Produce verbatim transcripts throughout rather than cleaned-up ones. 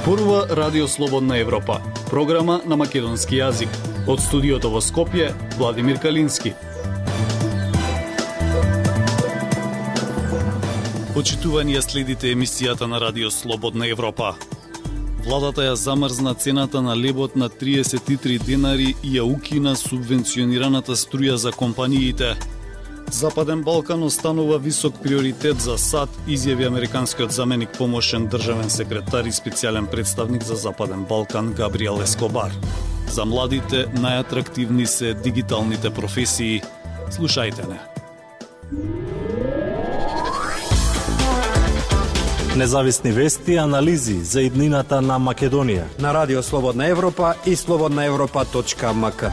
зборува Радио Слободна Европа, програма на македонски јазик. Од студиото во Скопје, Владимир Калински. Почитувани ја следите емисијата на Радио Слободна Европа. Владата ја замрзна цената на лебот на триесет и три денари и ја укина субвенционираната струја за компаниите. Западен Балкан останува висок приоритет за САД, изјави американскиот заменик помошен државен секретар и специјален представник за Западен Балкан Габриел Ескобар. За младите најатрактивни се дигиталните професии. Слушајте не. Независни вести и анализи за иднината на Македонија на Радио Слободна Европа и слободна европа точка ем ка.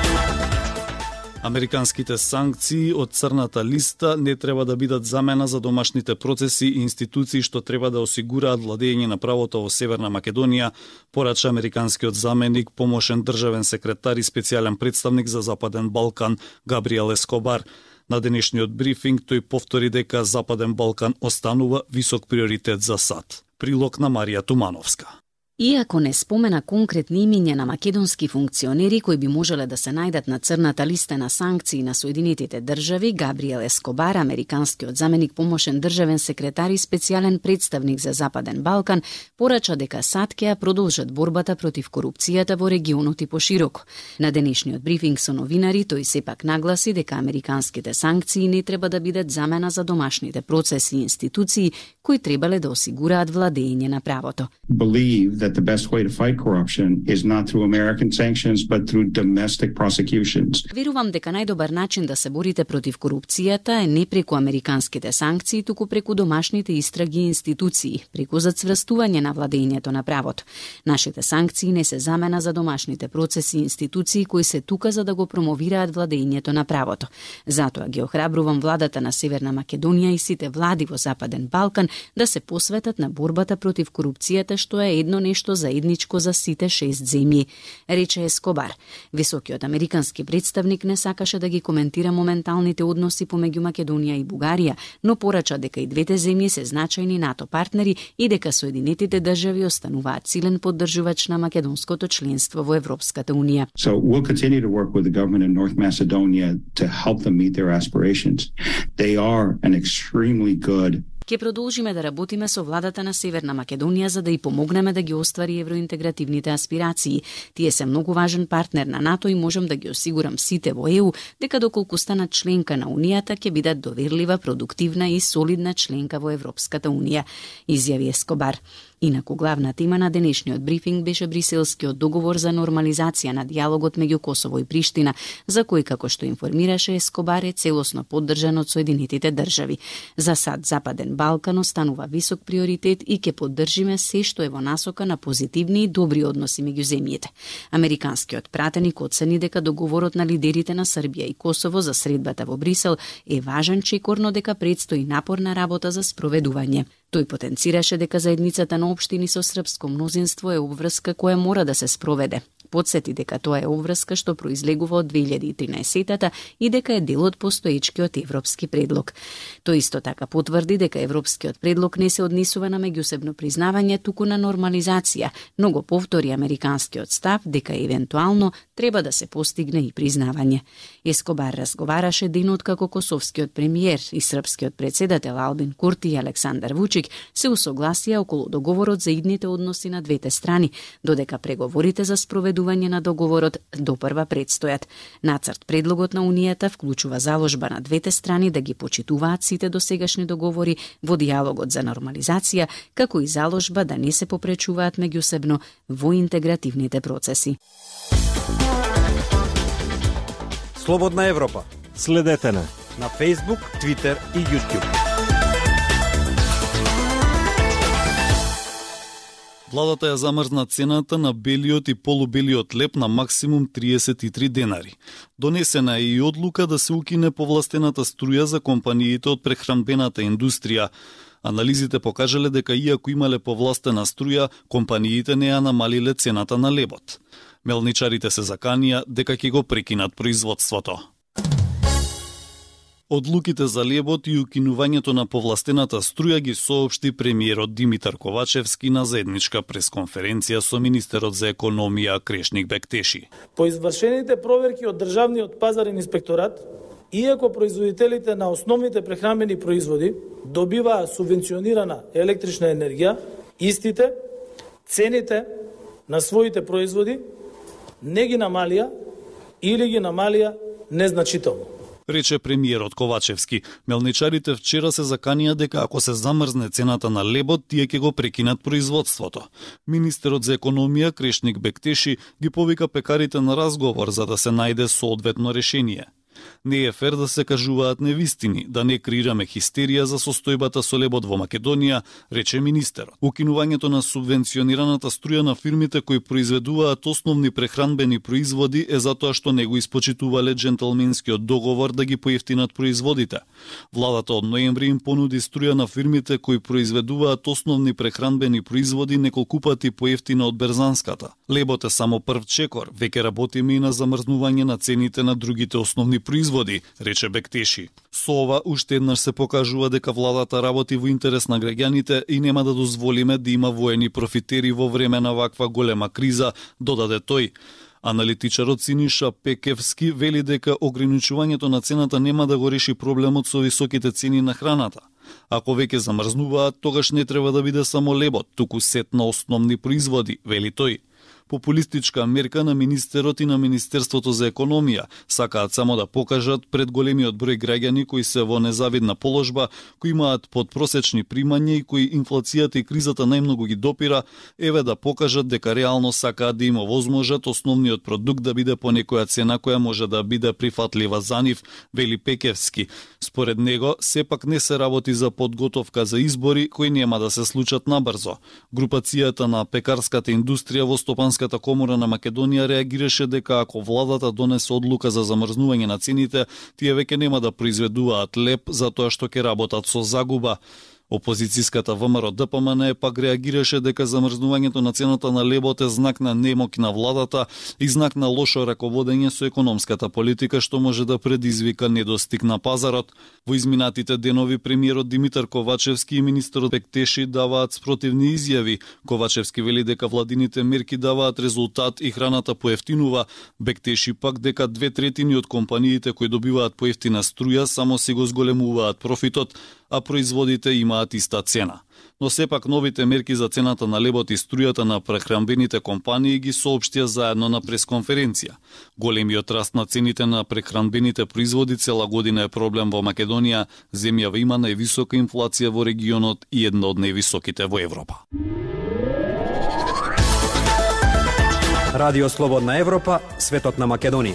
Американските санкции од црната листа не треба да бидат замена за домашните процеси и институции што треба да осигураат владење на правото во Северна Македонија, порача американскиот заменик, помошен државен секретар и специјален представник за Западен Балкан Габриел Ескобар. На денешниот брифинг тој повтори дека Западен Балкан останува висок приоритет за САД. Прилог на Марија Тумановска. Иако не спомена конкретни имиња на македонски функционери кои би можеле да се најдат на црната листа на санкции на Соединетите држави, Габриел Ескобар, американскиот заменик помошен државен секретар и специјален представник за Западен Балкан, порача дека САД ќе ја продолжат борбата против корупцијата во регионот и пошироко. На денешниот брифинг со новинари тој сепак нагласи дека американските санкции не треба да бидат замена за домашните процеси и институции кои требале да осигураат владење на правото. That the best way to fight corruption is not through American sanctions but through domestic prosecutions. Верувам дека најдобар начин да се борите против корупцијата е не преку американските санкции, туку преку домашните истраги и институции, преку зацврстување на владењето на правото. Нашите санкции не се замена за домашните процеси и институции кои се тука за да го промовираат владењето на правото. Затоа ги охрабрувам владата на Северна Македонија и сите влади во Западен Балкан да се посветат на борбата против корупцијата, што е едно нешто заедничко за сите шест земји, рече Ескобар. Високиот американски представник не сакаше да ги коментира моменталните односи помеѓу Македонија и Бугарија, но порача дека и двете земји се значајни НАТО партнери и дека Соединетите држави остануваат силен поддржувач на македонското членство во Европската унија. So we'll continue to work with the government in North Macedonia to help them meet their aspirations. They are an extremely good Ке продолжиме да работиме со владата на Северна Македонија за да ја помогнеме да ги оствари евроинтегративните аспирации. Тие се многу важен партнер на НАТО и можам да ги осигурам сите во ЕУ дека доколку станат членка на Унијата ќе бидат доверлива, продуктивна и солидна членка во Европската Унија, изјави Ескобар. Инаку главна тема на денешниот брифинг беше Бриселскиот договор за нормализација на диалогот меѓу Косово и Приштина, за кој, како што информираше Ескобар, е целосно поддржан од Соединетите држави. За САД Западен Балкан останува висок приоритет и ќе поддржиме се што е во насока на позитивни и добри односи меѓу земјите. Американскиот пратеник оцени дека договорот на лидерите на Србија и Косово за средбата во Брисел е важен чекор, но дека предстои напорна работа за спроведување. Тој потенцираше дека заедницата на општини со српско мнозинство е обврска која мора да се спроведе. Подсети дека тоа е обврска што произлегува од две илјади и тринаесетта и дека е дел од постоечкиот европски предлог. Тој исто така потврди дека европскиот предлог не се однесува на меѓусебно признавање, туку на нормализација, но го повтори американскиот став дека евентуално треба да се постигне и признавање. Ескобар разговараше денот како косовскиот премиер и српскиот председател Албин Курти и Александар Вучик се усогласија околу договорот за идните односи на двете страни, додека преговорите за спроведување на договорот допрва предстојат. Нацрт предлогот на Унијата вклучува заложба на двете страни да ги почитуваат сите досегашни договори во диалогот за нормализација, како и заложба да не се попречуваат меѓусебно во интегративните процеси. Слободна Европа. Следете на на Facebook, Twitter и YouTube. Владата ја замрзна цената на белиот и полубелиот леб на максимум триесет и три денари. Донесена е и одлука да се укине повластената струја за компаниите од прехранбената индустрија. Анализите покажале дека иако имале повластена струја, компаниите не ја намалиле цената на лебот. Мелничарите се заканија дека ќе го прекинат производството. Одлуките за лебот и укинувањето на повластената струја ги соопшти премиерот Димитар Ковачевски на заедничка пресконференција со министерот за економија Крешник Бектеши. По извршените проверки од Државниот пазарен инспекторат, иако производителите на основните прехранбени производи добиваа субвенционирана електрична енергија, истите цените на своите производи не ги намалија или ги намалија незначително, рече премиерот Ковачевски. Мелничарите вчера се заканија дека ако се замрзне цената на лебот, тие ќе го прекинат производството. Министерот за економија Крешник Бектеши ги повика пекарите на разговор за да се најде соодветно решение. Не е фер да се кажуваат невистини, да не креираме хистерија за состојбата со лебот во Македонија, рече министерот. Укинувањето на субвенционираната струја на фирмите кои произведуваат основни прехранбени производи е затоа што не го испочитувале джентълменскиот договор да ги поевтинат производите. Владата од ноември им понуди струја на фирмите кои произведуваат основни прехранбени производи неколку пати поевтина од берзанската. Лебот е само прв чекор, веќе работиме и на замрзнување на цените на другите основни производи, рече Бектеши. Со ова уште еднаш се покажува дека владата работи во интерес на граѓаните и нема да дозволиме да има воени профитери во време на ваква голема криза, додаде тој. Аналитичарот Синиша Пекевски вели дека ограничувањето на цената нема да го реши проблемот со високите цени на храната. Ако веќе замрзнуваат, тогаш не треба да биде само лебот, туку сет на основни производи, вели тој. Популистичка мерка на министерот и на Министерството за економија сакаат само да покажат пред големиот број граѓани кои се во незавидна положба, кои имаат подпросечни примања и кои инфлацијата и кризата најмногу ги допира, еве да покажат дека реално сакаат да им овозможат основниот продукт да биде по некоја цена која може да биде прифатлива за нив, вели Пекевски. Според него, сепак не се работи за подготовка за избори кои нема да се случат набрзо. Групацијата на пекарската индустрија во Стопанската комора на Македонија реагираше дека ако владата донесе одлука за замрзнување на цените, тие веќе нема да произведуваат леб затоа што ќе работат со загуба. Опозицијската ВМРО Д П М Н пак реагираше дека замрзнувањето на цената на лебот е знак на немок на владата и знак на лошо раководење со економската политика што може да предизвика недостиг на пазарот. Во изминатите денови премиерот Димитар Ковачевски и министерот Бектеши даваат спротивни изјави. Ковачевски вели дека владините мерки даваат резултат и храната поевтинува. Бектеши пак дека две третини од компаниите кои добиваат поевтина струја само си го зголемуваат профитот, а производите имаат иста цена. Но сепак новите мерки за цената на лебот и струјата на прехранбените компании ги соопштија заедно на пресконференција. Големиот раст на цените на прехранбените производи цела година е проблем во Македонија, земјава има највисока инфлација во регионот и една од највисоките во Европа. Радио Слободна Европа, светот на Македонија.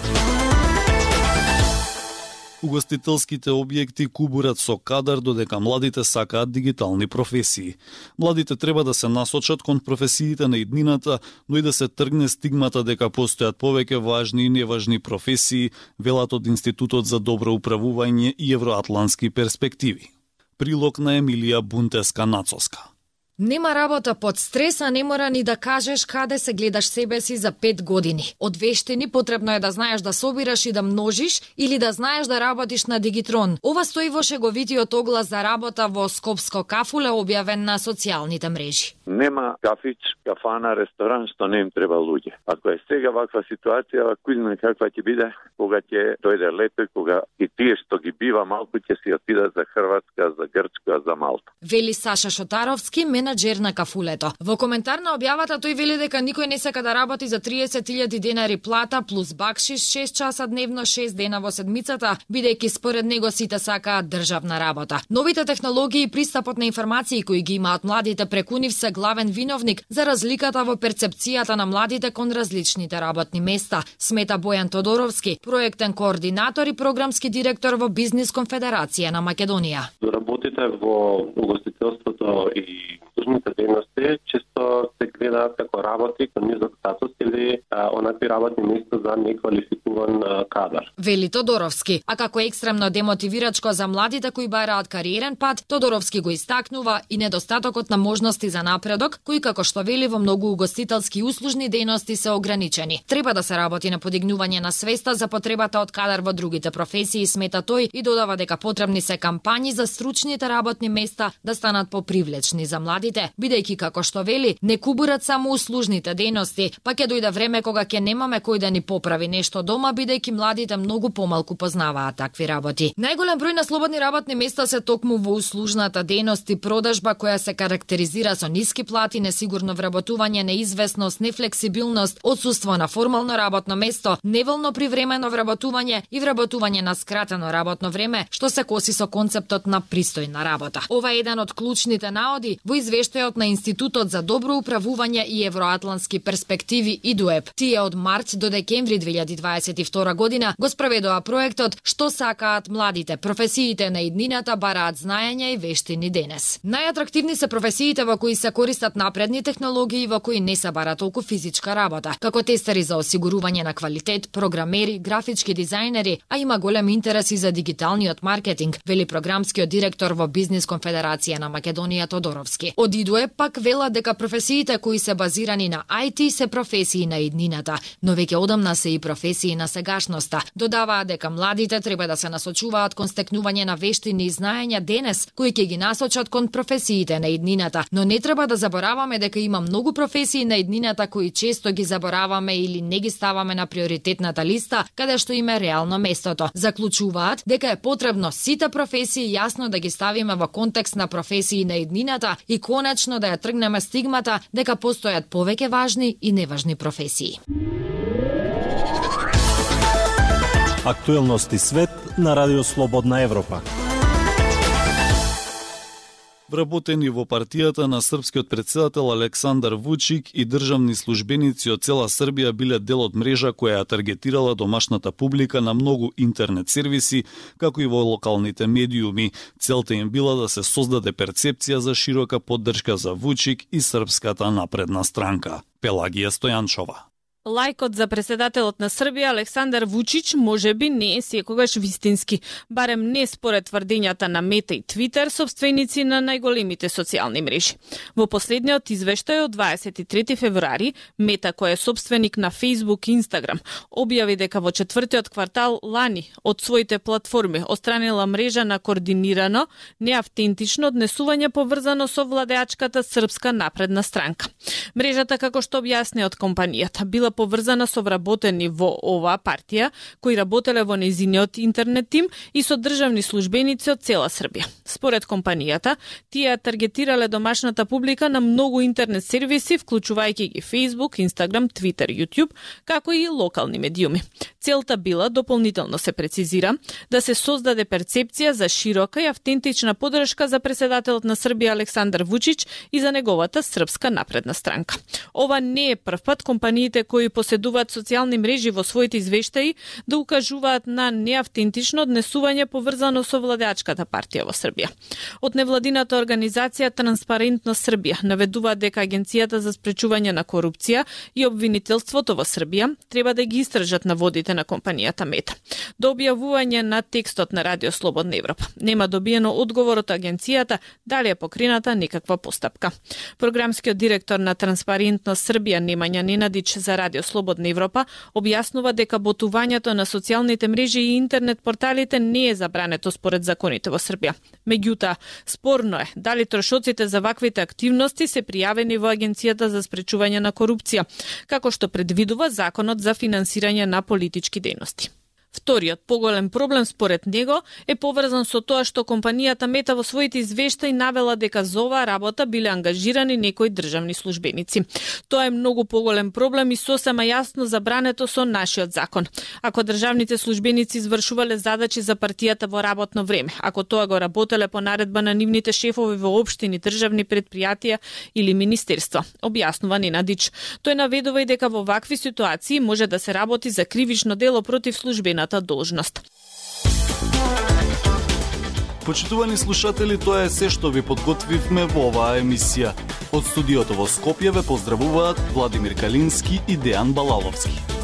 Угостителските објекти кубурат со кадар додека младите сакаат дигитални професии. Младите треба да се насочат кон професиите на иднината, но и да се тргне стигмата дека постојат повеќе важни и неважни професии, велат од Институтот за добро управување и евроатлантски перспективи. Прилог на Емилија Бунтеска-Нацоска. Нема работа под стрес, а не мора ни да кажеш каде се гледаш себе си за пет години. Од вештини потребно е да знаеш да собираш и да множиш или да знаеш да работиш на Дигитрон. Ова стои во шеговитиот оглас за работа во Скопско кафуле објавен на социјалните мрежи. Нема кафич, кафана, ресторан што не им треба луѓе. Ако е сега ваква ситуација, кој знае каква ќе биде, кога ќе дојде лето, кога и тие што ги бива малку ќе си отидат за Хрватска, за Грчка, за Малта. Вели Саша Шотаровски, менаџер на кафулето. Во коментар на објавата тој вели дека никој не сака да работи за триесет илјади денари плата плюс бакшиш шест часа дневно, шест дена во седмицата, бидејќи според него сите сакаат државна работа. Новите технологии и пристапот на информации кои ги имаат младите преку нив се главен виновник за разликата во перцепцијата на младите кон различните работни места, смета Бојан Тодоровски, проектен координатор и програмски директор во Бизнис конфедерација на Македонија. Работите во угостителството и услужните дејности често што се гледаат како работи кон низок статус или а, онакви работни места за неквалификуван а, кадар. Вели Тодоровски, а како екстремно демотивирачко за младите кои бараат кариерен пат, Тодоровски го истакнува и недостатокот на можности за напредок, кои како што вели во многу угостителски и услужни дејности се ограничени. Треба да се работи на подигнување на свеста за потребата од кадар во другите професии, смета тој, и додава дека потребни се кампањи за стручните работни места да станат попривлечни за младите, бидејќи како што вели, не кубурат само услужните дејности, па ќе дојде време кога ќе немаме кој да ни поправи нешто дома, бидејќи младите многу помалку познаваат такви работи. Најголем број на слободни работни места се токму во услужната дејност и продажба која се карактеризира со ниски плати, несигурно вработување, неизвестност, нефлексибилност, отсуство на формално работно место, неволно привремено вработување и вработување на скратено работно време, што се коси со концептот на пристојна работа. Ова е еден од клучните наоди во извештајот на Институтот за добро управување и евроатлантски перспективи и ду е пи. Тие од март до декември две илјади дваесет и втора година го спроведува проектот Што сакаат младите, професиите на иднината бараат знаења и вештини денес. Најатрактивни се професиите во кои се користат напредни технологии и во кои не се бара толку физичка работа, како тестери за осигурување на квалитет, програмери, графички дизајнери, а има голем интерес и за дигиталниот маркетинг, вели програмскиот директор во Бизнис конфедерација на Македонија Тодоровски. Од и ду е пи пак вела дека професиите кои се базирани на ај ти се професии на иднината, но веќе одамна се и професии на сегашноста. Додаваа дека младите треба да се насочуваат кон стекнување на вештини и знаења денес, кои ќе ги насочат кон професиите на иднината, но не треба да забораваме дека има многу професии на иднината кои често ги забораваме или не ги ставаме на приоритетната листа, каде што има реално местото. Заклучуваат дека е потребно сите професии јасно да ги ставиме во контекст на професии на иднината и конечно да ја тргнеме стигмата дека постојат повеќе важни и неважни професии. Актуелности свет на Радио Слободна Европа. Вработени во партијата на српскиот претседател Александар Вучик и државни службеници од цела Србија биле дел од мрежа која ја таргетирала домашната публика на многу интернет сервиси, како и во локалните медиуми. Целта им била да се создаде перцепција за широка поддршка за Вучик и Српската напредна странка. Пелагија Стојанчова. Лајкот за претседателот на Србија Александар Вучич можеби не е секогаш вистински, барем не според тврдењата на Мета и Твитер, сопственици на најголемите социјални мрежи. Во последниот извештај од дваесет и трети февруари, Мета, кој е сопственик на Facebook и Instagram, објави дека во четвртиот квартал лани од своите платформи отстранила мрежа на координирано, неавтентично однесување поврзано со владеачката Српска напредна странка. Мрежата, како што објасни од компанијата, била поврзана со вработени во оваа партија, кои работеле во нејзиниот интернет тим и со државни службеници од цела Србија. Според компанијата, тие таргетирале домашната публика на многу интернет сервиси, вклучувајќи ги Facebook, Instagram, Twitter, YouTube, како и локални медиуми. Целта била, дополнително се прецизира, да се создаде перцепција за широка и автентична поддршка за претседателот на Србија Александар Вучич и за неговата Српска напредна странка. Ова не е прв пат компаниите кои поседуваат социјални мрежи во своите извештаи да укажуваат на неавтентично однесување поврзано со владеачката партија во Србија. Од невладината организација Транспарентност Србија наведува дека Агенцијата за спречување на корупција и обвинителството во Србија треба да ги истражат наводите на компанијата Мета. До објавување на текстот на Радио Слободна Европа нема добиено одговор од агенцијата дали е покрената некаква постапка. Програмскиот директор на Транспарентност Србија Немања Ненадич за Радио Слободна Европа објаснува дека ботувањето на социјалните мрежи и интернет порталите не е забрането според законите во Србија. Меѓутоа, спорно е дали трошоците за ваквите активности се пријавени во Агенцијата за спречување на корупција, како што предвидува Законот за финансирање на политички дејности. Вториот поголем проблем според него е поврзан со тоа што компанијата Мета во своите извештаи навела дека за оваа работа биле ангажирани некои државни службеници. Тоа е многу поголем проблем и сосема јасно забрането со нашиот закон. Ако државните службеници извршувале задачи за партијата во работно време, ако тоа го работеле по наредба на нивните шефови во општини, државни предпријатија или министерства, објаснува Ненадич. Тој наведува и дека во вакви ситуации може да се работи за кривично дело против службена должност. Почитувани слушатели, тоа е се што ви подготвивме во оваа емисија. Од студиото во Скопје ве поздравуваат Владимир Калински и Дејан Балаловски.